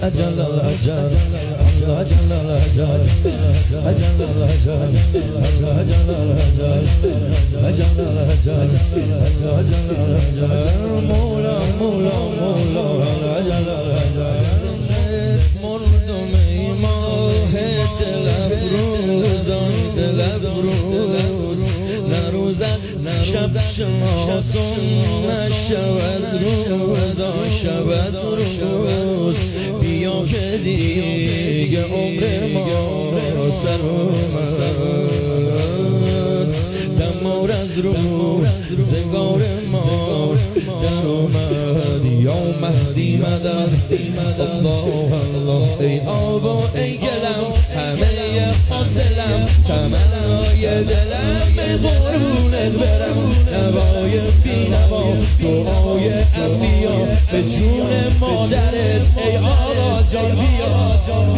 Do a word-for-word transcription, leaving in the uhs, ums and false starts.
أجل الأجل أجل الأجل أجل الأجل أجل الأجل أجل الأجل أجل الأجل مولا مولا مولا أجل الأجل مردم ماه دل افروز دل افروز نروزد شب شماسون نشود روز شود روز بیا که دیگه عمر ما سر اومد دمار از رو زگار ما در اومد یا مهدی مدد الله الله ای آبا ای گلم همه حاصلم تمنای دلم به قربونت برم نوای بی نوا دعای انبیا به جون مادرت ای آقا جان بیا